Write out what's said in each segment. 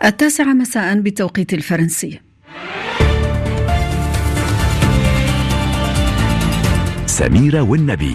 9 مساء بالتوقيت الفرنسي. سميرة والنبي.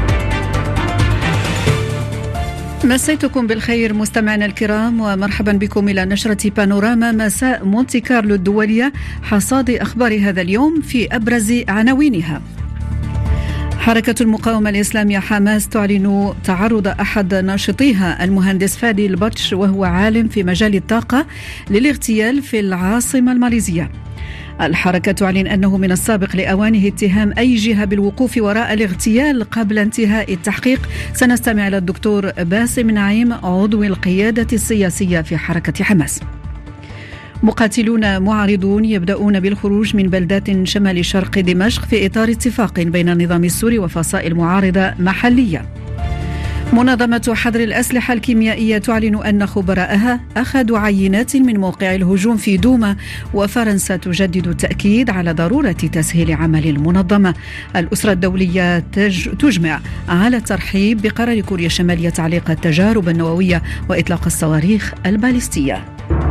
مسيتكم بالخير مستمعينا الكرام، ومرحبا بكم إلى نشرة بانوراما مساء مونتي كارلو الدولية، حصاد أخبار هذا اليوم في أبرز عناوينها. حركة المقاومة الإسلامية حماس تعلن تعرض أحد ناشطيها المهندس فادي البطش، وهو عالم في مجال الطاقة، للاغتيال في العاصمة الماليزية. الحركة تعلن أنه من السابق لأوانه اتهام أي جهة بالوقوف وراء الاغتيال قبل انتهاء التحقيق. سنستمع إلى الدكتور باسم نعيم، عضو القيادة السياسية في حركة حماس. مقاتلون معارضون يبدأون بالخروج من بلدات شمال شرق دمشق في إطار اتفاق بين النظام السوري وفصائل معارضة محلية. منظمة حظر الأسلحة الكيميائية تعلن أن خبراءها أخذوا عينات من موقع الهجوم في دوما، وفرنسا تجدد التأكيد على ضرورة تسهيل عمل المنظمة. الأسرة الدولية تجمع على الترحيب بقرار كوريا الشمالية تعليق التجارب النووية وإطلاق الصواريخ الباليستية.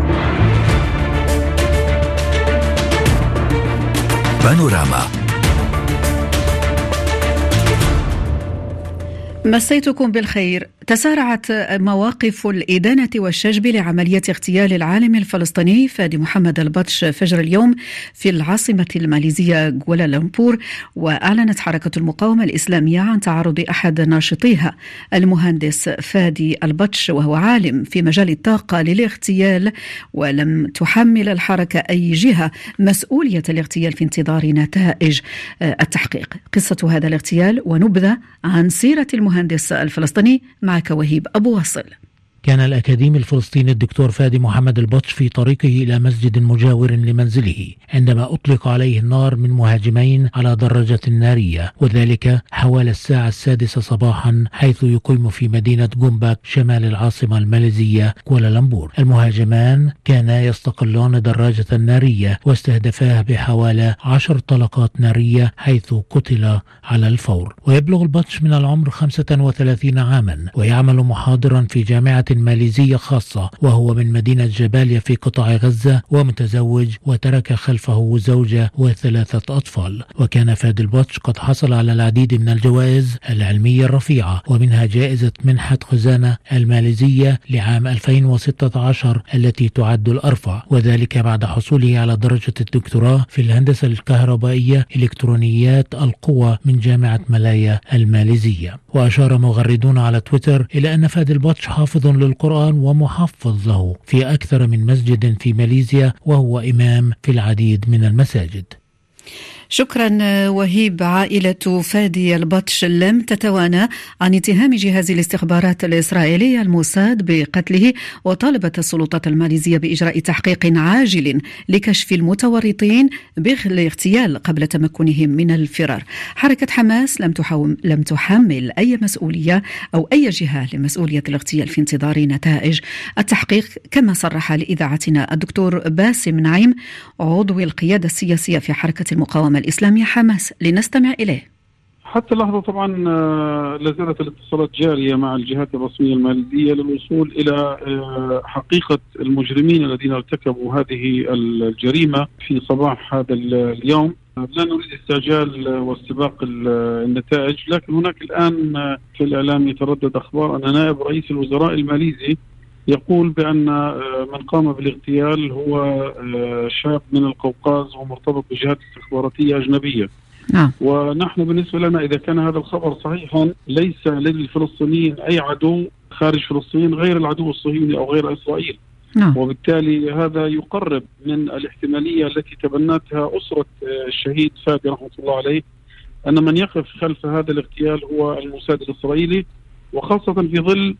بانوراما. مسيتكم بالخير. تسارعت مواقف الإدانة والشجب لعملية اغتيال العالم الفلسطيني فادي محمد البطش فجر اليوم في العاصمة الماليزية كوالالمبور، وأعلنت حركة المقاومة الإسلامية عن تعرض أحد ناشطيها المهندس فادي البطش، وهو عالم في مجال الطاقة، للاغتيال، ولم تحمل الحركة أي جهة مسؤولية الاغتيال في انتظار نتائج التحقيق. قصة هذا الاغتيال ونبذة عن سيرة المهندس الفلسطيني معك وهيب أبو واصل. كان الأكاديمي الفلسطيني الدكتور فادي محمد البطش في طريقه إلى مسجد مجاور لمنزله عندما أطلق عليه النار من مهاجمين على دراجة نارية، وذلك حوالي الساعة 6 صباحا، حيث يقيم في مدينة جومباك شمال العاصمة الماليزية كوالالمبور. المهاجمان كانا يستقلان دراجة نارية واستهدفاه بحوالي 10 طلقات نارية، حيث قتل على الفور. ويبلغ البطش من العمر 35 عاما، ويعمل محاضرا في جامعة ماليزية خاصة، وهو من مدينة جباليا في قطاع غزة، ومتزوج وترك خلفه زوجة و3 أطفال. وكان فادي البطش قد حصل على العديد من الجوائز العلمية الرفيعة، ومنها جائزة منحة خزانة الماليزية لعام 2016 التي تعد الأرفع، وذلك بعد حصوله على درجة الدكتوراه في الهندسة الكهربائية إلكترونيات القوى من جامعة ملايا الماليزية. وأشار مغردون على تويتر إلى أن فادي البطش حافظ للقرآن ومحفظ له في أكثر من مسجد في ماليزيا، وهو إمام في العديد من المساجد. شكرا وهيب. عائلة فادي البطش لم تتوانى عن اتهام جهاز الاستخبارات الإسرائيلي الموساد بقتله، وطالبت السلطات الماليزية بإجراء تحقيق عاجل لكشف المتورطين بالاغتيال قبل تمكنهم من الفرار. حركة حماس لم تحمل أي مسؤولية أو أي جهة لمسؤولية الاغتيال في انتظار نتائج التحقيق، كما صرح لإذاعتنا الدكتور باسم نعيم، عضو القيادة السياسية في حركة المقاومة الإسلامية حماس. لنستمع إليه. حتى اللحظة طبعا لازالت الاتصالات جارية مع الجهات الرسمية الماليزية للوصول إلى حقيقة المجرمين الذين ارتكبوا هذه الجريمة في صباح هذا اليوم. لا نريد استعجال واستباق النتائج، لكن هناك الآن في الإعلام يتردد أخبار أن نائب رئيس الوزراء الماليزي يقول بأن من قام بالاغتيال هو شاب من القوقاز ومرتبط بجهات استخباراتية أجنبية. ونحن بالنسبة لنا إذا كان هذا الخبر صحيحا، ليس للفلسطينيين أي عدو خارج فلسطين غير العدو الصهيوني أو غير إسرائيل. وبالتالي هذا يقرب من الاحتمالية التي تبنتها أسرة الشهيد فادي رحمة الله عليه، أن من يقف خلف هذا الاغتيال هو الموساد الإسرائيلي، وخاصة في ظل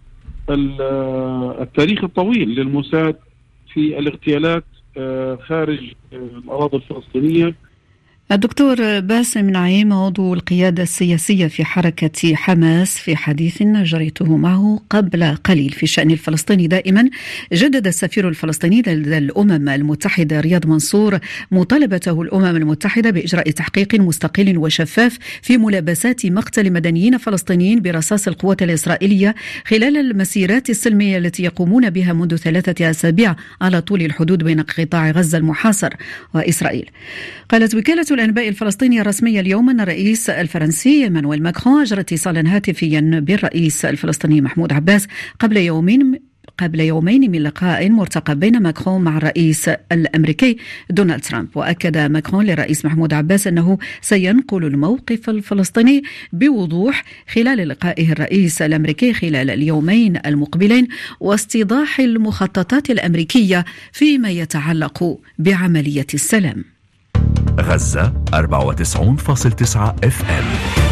التاريخ الطويل للموساد في الاغتيالات خارج الأراضي الفلسطينية. الدكتور باسم نعيم عضو القيادة السياسية في حركة حماس، في حديث جريته معه قبل قليل في الشأن الفلسطيني دائما، جدد السفير الفلسطيني لدى الأمم المتحدة رياض منصور مطالبته الأمم المتحدة بإجراء تحقيق مستقل وشفاف في ملابسات مقتل مدنيين فلسطينيين برصاص القوات الإسرائيلية خلال المسيرات السلمية التي يقومون بها منذ 3 أسابيع على طول الحدود بين قطاع غزة المحاصر وإسرائيل. قالت وكالة الأنباء الفلسطينية الرسمية اليوم أن الرئيس الفرنسي إيمانويل ماكرون أجرى اتصالا هاتفيا بالرئيس الفلسطيني محمود عباس قبل يومين من لقاء مرتقب بين ماكرون مع الرئيس الأمريكي دونالد ترامب. وأكد ماكرون للرئيس محمود عباس أنه سينقل الموقف الفلسطيني بوضوح خلال لقائه الرئيس الأمريكي خلال اليومين المقبلين، واستيضاح المخططات الأمريكية فيما يتعلق بعملية السلام. غزة 94.9 FM.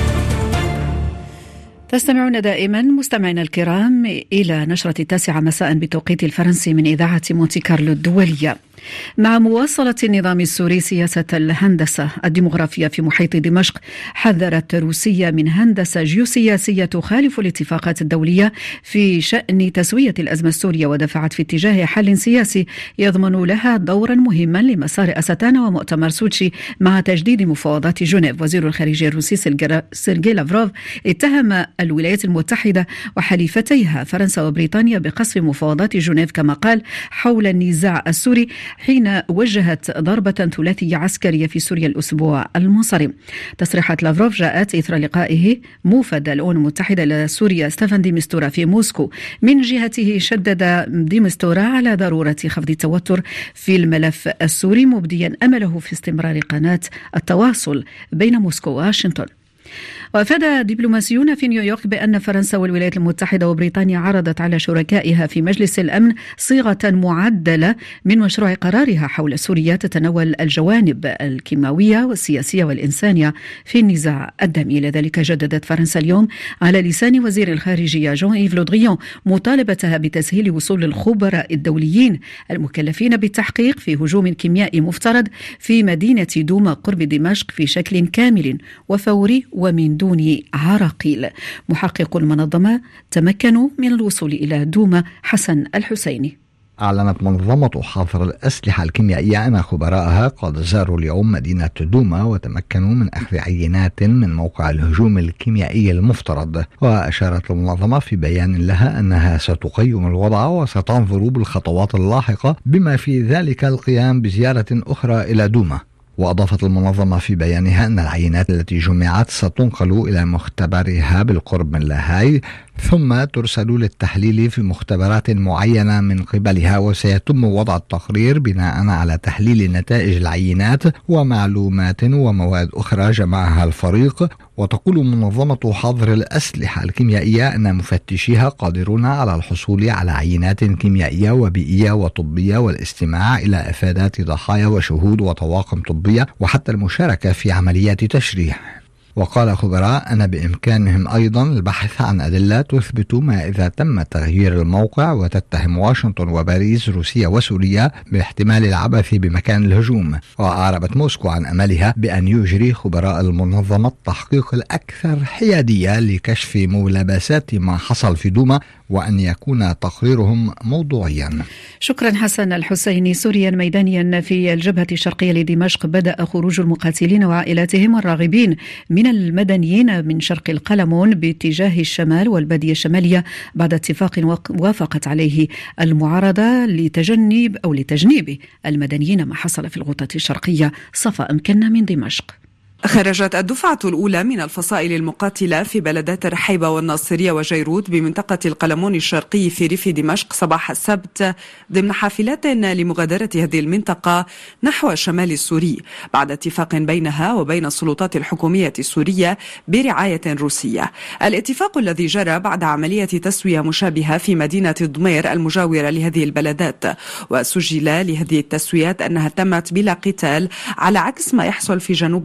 تستمعون دائما مستمعينا الكرام إلى نشرة 9 مساء بتوقيت الفرنسي من إذاعة مونتي كارلو الدولية. مع مواصلة النظام السوري سياسة الهندسة الديمغرافية في محيط دمشق، حذرت روسيا من هندسة جيوسياسية تخالف الاتفاقات الدولية في شأن تسوية الأزمة السورية، ودفعت في اتجاه حل سياسي يضمن لها دورا مهما لمسار أستانا ومؤتمر سوتشي مع تجديد مفاوضات جنيف. وزير الخارجية الروسي سيرجي لافروف اتهم الولايات المتحدة وحليفتيها فرنسا وبريطانيا بقصف مفاوضات جنيف كما قال حول النزاع السوري، حين وجهت ضربة ثلاثية عسكرية في سوريا الأسبوع المنصرم. تصريحات لافروف جاءت إثر لقائه موفد الأمم المتحدة لسوريا ستيفان دي مستورا في موسكو. من جهته شدد دي مستورا على ضرورة خفض التوتر في الملف السوري، مبديا أمله في استمرار قناة التواصل بين موسكو وواشنطن. وأفاد دبلوماسيون في نيويورك بأن فرنسا والولايات المتحدة وبريطانيا عرضت على شركائها في مجلس الأمن صيغة معدلة من مشروع قرارها حول سوريا تتناول الجوانب الكيماوية والسياسية والإنسانية في النزاع الدامي. لذلك جددت فرنسا اليوم على لسان وزير الخارجية جون إيف لو دريان مطالبتها بتسهيل وصول الخبراء الدوليين المكلفين بالتحقيق في هجوم كيميائي مفترض في مدينة دوما قرب دمشق في شكل كامل وفوري ومن دون عراقيل. محقق المنظمة تمكنوا من الوصول إلى دوما. حسن الحسيني. أعلنت منظمة حظر الأسلحة الكيميائية أن خبراءها قد زاروا اليوم مدينة دوما وتمكنوا من أخذ عينات من موقع الهجوم الكيميائي المفترض. وأشارت المنظمة في بيان لها أنها ستقيم الوضع وستنظر بالخطوات اللاحقة بما في ذلك القيام بزيارة أخرى إلى دوما. وأضافت المنظمة في بيانها أن العينات التي جمعت ستنقل إلى مختبرها بالقرب من لاهاي، ثم ترسل للتحليل في مختبرات معينة من قبلها، وسيتم وضع التقرير بناء على تحليل نتائج العينات ومعلومات ومواد أخرى جمعها الفريق. وتقول منظمة حظر الأسلحة الكيميائية أن مفتشيها قادرون على الحصول على عينات كيميائية وبيئية وطبية والاستماع إلى إفادات ضحايا وشهود وطواقم طبية وحتى المشاركة في عمليات تشريح. وقال خبراء أن بإمكانهم أيضا البحث عن أدلة تثبت ما إذا تم تغيير الموقع، وتتهم واشنطن وباريس روسيا وسوريا باحتمال العبث بمكان الهجوم. وأعربت موسكو عن أملها بأن يجري خبراء المنظمة التحقيق الأكثر حيادية لكشف ملابسات ما حصل في دوما، وأن يكون تقريرهم موضوعيا. شكرا حسن الحسيني. سوريا ميدانيا في الجبهة الشرقية لدمشق بدأ خروج المقاتلين وعائلاتهم والراغبين من المدنيين من شرق القلمون باتجاه الشمال والبادية الشمالية بعد اتفاق وافقت عليه المعارضة لتجنيب المدنيين ما حصل في الغوطة الشرقية. صفاء مكنة من دمشق. خرجت الدفعة الأولى من الفصائل المقاتلة في بلدات الرحيبة والناصرية وجيروت بمنطقة القلمون الشرقي في ريف دمشق صباح السبت ضمن حافلات لمغادرة هذه المنطقة نحو الشمال السوري بعد اتفاق بينها وبين السلطات الحكومية السورية برعاية روسية. الاتفاق الذي جرى بعد عملية تسوية مشابهة في مدينة ضمير المجاورة لهذه البلدات، وسجل لهذه التسويات أنها تمت بلا قتال على عكس ما يحصل في جنوب دمشق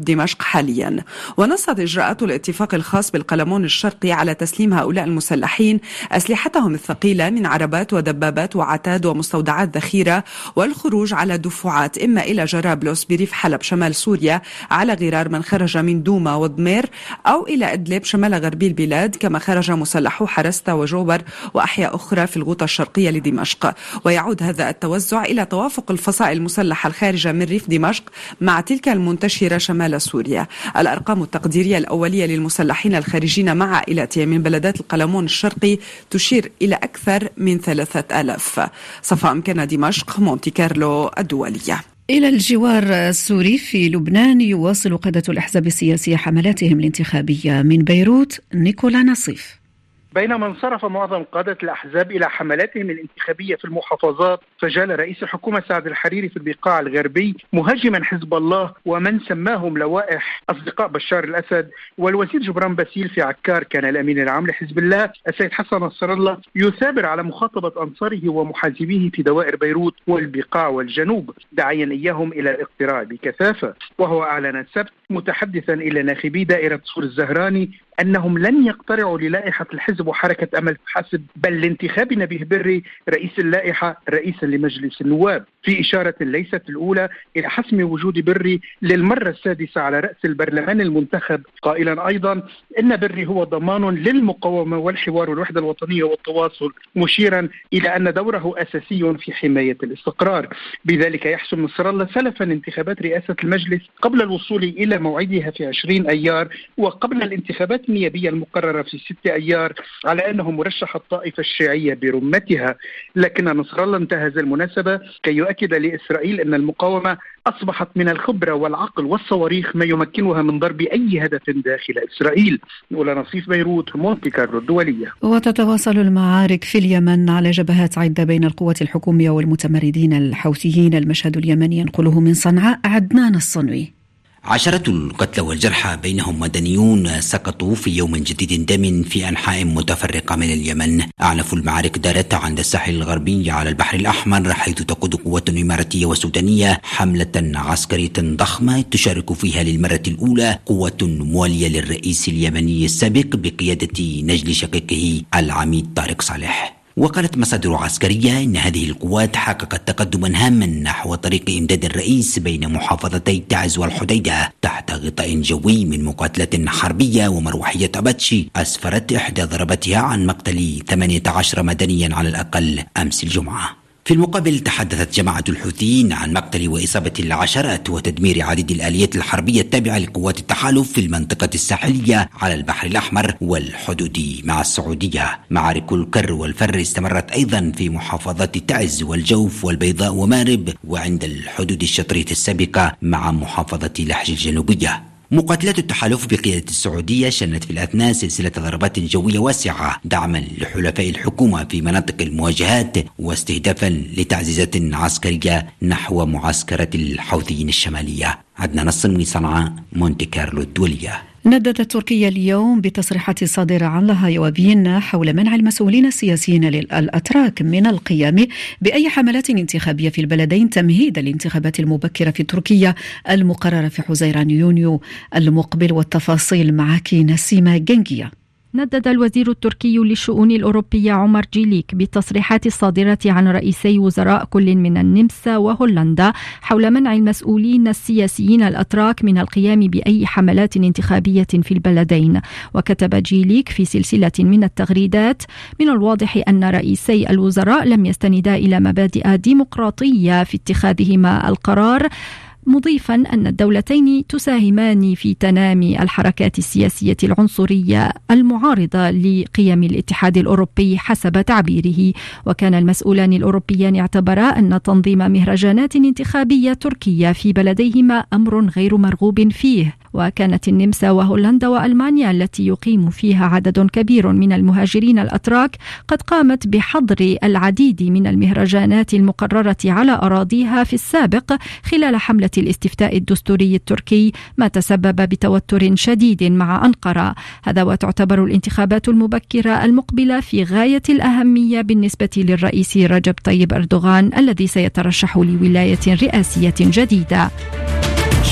حاليا. ونصت إجراءات الاتفاق الخاص بالقلمون الشرقي على تسليم هؤلاء المسلحين أسلحتهم الثقيلة من عربات ودبابات وعتاد ومستودعات ذخيرة، والخروج على دفعات إما إلى جرابلس بريف حلب شمال سوريا على غرار من خرج من دوما وضمير، أو إلى إدلب شمال غربي البلاد، كما خرج مسلحو حرستا وجوبر وأحياء أخرى في الغوطة الشرقية لدمشق. ويعود هذا التوزع إلى توافق الفصائل المسلحة الخارجة من ريف دمشق مع تلك المنتشرة شمال سوريا. الأرقام التقديرية الأولية للمسلحين الخارجين مع عائلاتهم من بلدات القلمون الشرقي تشير إلى أكثر من 3000. صفاء مكان دمشق، مونتي كارلو الدولية. إلى الجوار السوري في لبنان، يواصل قادة الأحزاب السياسية حملاتهم الانتخابية. من بيروت نيكولا نصيف. بينما انصرف معظم قادة الأحزاب إلى حملاتهم الانتخابية في المحافظات، فجال رئيس الحكومة سعد الحريري في البقاع الغربي مهاجما حزب الله ومن سماهم لوائح أصدقاء بشار الأسد، والوزير جبران باسيل في عكار كان الأمين العام لحزب الله السيد حسن نصر الله يثابر على مخاطبة أنصاره ومحازبيه في دوائر بيروت والبقاع والجنوب، داعيا إياهم إلى الاقتراع بكثافة. وهو أعلن السبت متحدثا إلى ناخبي دائرة سور الزهراني أنهم لن يقترعوا للائحة الحزب وحركة أمل حسب، بل لانتخاب نبيه بري رئيس اللائحة رئيسا لمجلس النواب، في إشارة ليست الأولى إلى حسم وجود بري للمرة السادسة على رأس البرلمان المنتخب، قائلا أيضا إن بري هو ضمان للمقاومة والحوار والوحدة الوطنية والتواصل، مشيرا إلى أن دوره أساسي في حماية الاستقرار. بذلك يحسم نصر الله سلفا انتخابات رئاسة المجلس قبل الوصول إلى موعدها في 20 أيار، وقبل الانتخابات النيابية المقررة في 6 أيار، على أنه مرشح الطائفة الشيعية برمتها. لكن نصر الله انتهز المناسبة كي يؤكد لإسرائيل أن المقاومة أصبحت من الخبرة والعقل والصواريخ ما يمكنها من ضرب أي هدف داخل إسرائيل. ولا نصيف بيروت، مونتي كارلو الدولية. وتتواصل المعارك في اليمن على جبهات عدة بين القوات الحكومية والمتمردين الحوثيين. المشهد اليمني ينقله من صنعاء عدنان الصنوي. 10 القتلى والجرحى بينهم مدنيون سقطوا في يوم جديد دم في أنحاء متفرقة من اليمن. أعنف المعارك دارت عند الساحل الغربي على البحر الأحمر، حيث تقود قوات إماراتية وسودانية حملة عسكرية ضخمة تشارك فيها للمرة الأولى قوة موالية للرئيس اليمني السابق بقيادة نجل شقيقه العميد طارق صالح. وقالت مصادر عسكرية إن هذه القوات حققت تقدما هاما نحو طريق إمداد الرئيس بين محافظتي تعز والحديدة تحت غطاء جوي من مقاتلة حربية ومروحية أباتشي أسفرت إحدى ضرباتها عن مقتل 18 مدنيا على الأقل أمس الجمعة. في المقابل تحدثت جماعة الحوثيين عن مقتل وإصابة العشرات وتدمير عديد الآليات الحربية التابعة لقوات التحالف في المنطقة الساحلية على البحر الأحمر والحدود مع السعودية. معارك الكر والفر استمرت أيضا في محافظات تعز والجوف والبيضاء ومارب وعند الحدود الشطرية السابقة مع محافظة لحج الجنوبية. مقاتلات التحالف بقيادة السعودية شنت في الأثناء سلسلة ضربات جوية واسعة دعما لحلفاء الحكومة في مناطق المواجهات واستهدافا لتعزيزات عسكرية نحو معسكرة الحوثيين الشمالية. عدنان الصنوي، صنعاء، مونتي كارلو الدولية. نددت تركيا اليوم بتصريحات صادرة عن لاهاي وفيينا حول منع المسؤولين السياسيين الأتراك من القيام بأي حملات انتخابية في البلدين تمهيدا للانتخابات المبكرة في تركيا المقررة في حزيران يونيو المقبل. والتفاصيل معك نسيمة جنجية. ندد الوزير التركي للشؤون الأوروبية عمر جيليك بالتصريحات الصادرة عن رئيسي وزراء كل من النمسا وهولندا حول منع المسؤولين السياسيين الأتراك من القيام بأي حملات انتخابية في البلدين. وكتب جيليك في سلسلة من التغريدات: من الواضح أن رئيسي الوزراء لم يستندا إلى مبادئ ديمقراطية في اتخاذهما القرار، مضيفا أن الدولتين تساهمان في تنامي الحركات السياسية العنصرية المعارضة لقيم الاتحاد الأوروبي حسب تعبيره. وكان المسؤولان الأوروبيان اعتبرا أن تنظيم مهرجانات انتخابية تركية في بلديهما أمر غير مرغوب فيه. وكانت النمسا وهولندا وألمانيا التي يقيم فيها عدد كبير من المهاجرين الأتراك قد قامت بحظر العديد من المهرجانات المقررة على أراضيها في السابق خلال حملة الاستفتاء الدستوري التركي، ما تسبب بتوتر شديد مع أنقرة. هذا وتعتبر الانتخابات المبكرة المقبلة في غاية الأهمية بالنسبة للرئيس رجب طيب أردوغان الذي سيترشح لولاية رئاسية جديدة.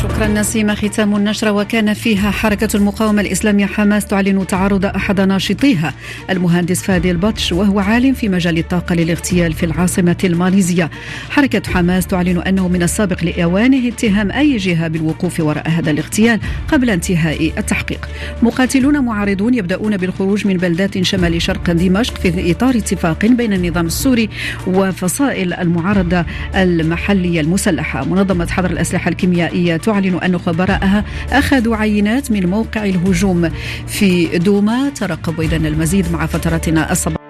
شكرا نسيمة. ختام النشرة. وكان فيها حركة المقاومة الإسلامية حماس تعلن تعرض أحد ناشطيها المهندس فادي البطش وهو عالم في مجال الطاقة للاغتيال في العاصمة الماليزية. حركة حماس تعلن أنه من السابق لأوانه اتهام أي جهة بالوقوف وراء هذا الاغتيال قبل انتهاء التحقيق. مقاتلون معارضون يبدأون بالخروج من بلدات شمال شرق دمشق في إطار اتفاق بين النظام السوري وفصائل المعارضة المحلية المسلحة. منظمة حظر الأسلحة الكيميائية تعلن أن خبراءها أخذوا عينات من موقع الهجوم في دوما. ترقبوا إذن المزيد مع فترتنا الصباحية.